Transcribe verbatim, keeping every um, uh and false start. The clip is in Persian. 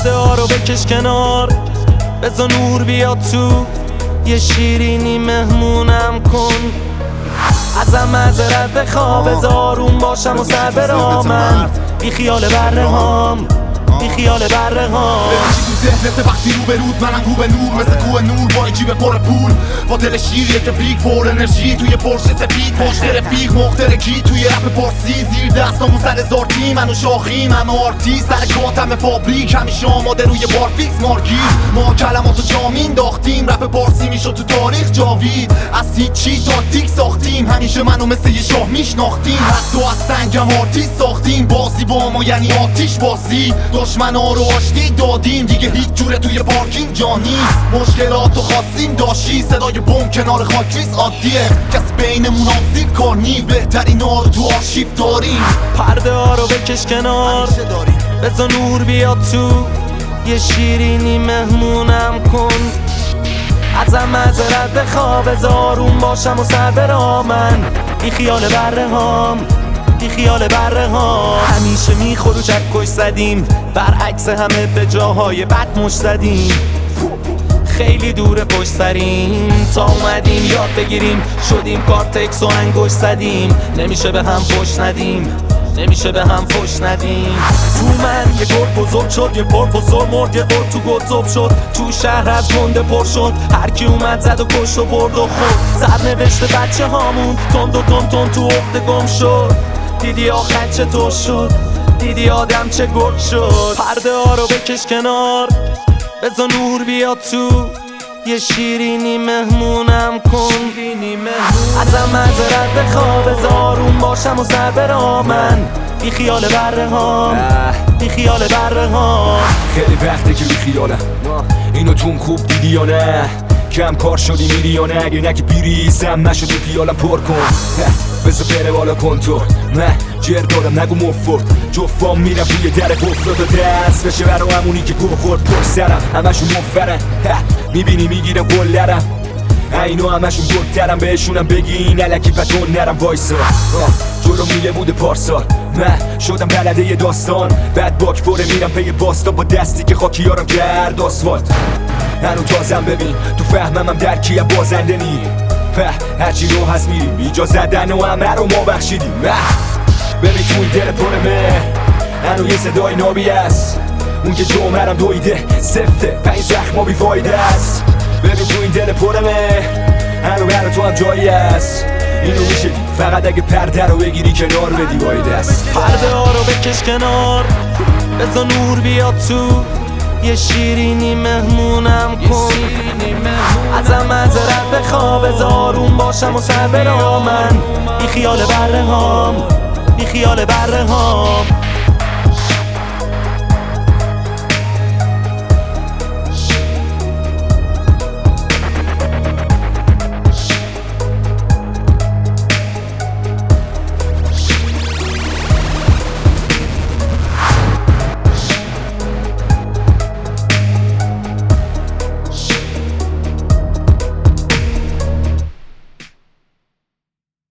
پرده ها رو بکش کنار، بذار نور بیاد تو، یه شیرینی مهمونم کن. ازم معذرت بخوا، بذار آروم باشم و سر برامن. بی خیال بره هام، بی خیال بره هام. ذهنت وقتی رو به رود، منم رو به نور، مثل کوه نور با این جیب پر پول، با دل شیریه که پیک پر انرژی توی پرشه سفید، پشت رفیق مخترکی توی رپ پارسی، زیر دستامون سر زارتی، منو شاخیم همه آرتی، سر کاتم فابریک همیشه آماده روی بار فیکس مارگیر. ما کلماتو جا مینداختیم، رپ پارسی میشد تو تاریخ جاوید، از هیچی تاکتیک ساختیم، همیشه منو مثل یه شاه میشناختیم، حتی از سنگم آرتیست ساختیم، بازی با ما یعنی آتیش بازی، دشمنا رو آشتی دادیم، دیگه هیچ جوره توی پارکینگ جا نیست، مشکلاتو خواستیم داشتی، صدای بم کنار خاکریز عادیه، کس بینمون آبزیر کار نی، بهترین ها رو تو آرشیو داریم. پرده ها رو بکش کنار، بذار نور بیاد تو، یه شیرینی مهمونم کن. ازم معذرت بخوا، بذار آروم باشم و سر برامن. بی خیال بره هام، بی خیال بره ها. همیشه میخور و چکش زدیم، برعکس همه به جاهای بد مش زدیم. خیلی دور پشت سریم، تا اومدیم یاد بگیریم، شدیم کارتکس و انگوش زدیم. نمیشه به هم فش ندیم، نمیشه به هم فش ندیم. تو من یه گرد بزرگ شد، یه پروفسور مرد، یه قرد تو گذب شد، تو شهر از گنده پر شد، هر کی اومد زد و کشت و برد و خورد. سرنوشت بچه هامون تند و تند تند تو عقده گم شد. دیدی آخر چطور شد، دیدی آدم چه گرد شد. پرده ها رو بکش کنار، بذار نور بیاد تو، یه شیرینی مهمونم کن. ازم معذرت بخوا، بذار آروم باشم و سر برامن. بی خیال بره هام، بی خیال بره هام. خیلی وقته که بی خیالم، اینو توم خوب دیدی یا نه؟ کم کار شدی میری یا نه؟ اگه نگی بیریزم نشد تو پیالم پر کن، بذار بره بالا کن تو، نه جر دارم نگو مفرد، جفام میرم روی در گفتاد و دست بشه برا همونی که گو خورد پر سرم، همشون مفرن میبینی میگیرم گلرم، اینو همشون گلترم، بهشونم بگین علکی پتون نرم وایسا. جلو میله بوده پارسال، من شدم بلده یه داستان، بعد باک پره میرم پی باستا، با دستی که خاکیارم کرد آسفالت. هنو تازم ببین تو فهمم هم درکی هم بازنده نی، هرچی رو هست میریم ایجا زدن و همه رو ما بخشیدیم. ببین تو این دل پر مهر هنو یه صدای نابی است، اون که جمعرم دویده سفته پنج زخما بی فایده است. ببین تو این دل پر مهر هنو برا تو هم جایی است، اینو میشه دید فقط اگه پرده رو بگیری کنار بدی وای دست. پرده ها رو بکش کنار، بذار نور بیاد تو، یه شیرینی مهمونم کن. ازم معذرت بخوا، بذار آروم باشم و سر برامن. بی خیال بره هام، بی خیال بره هام.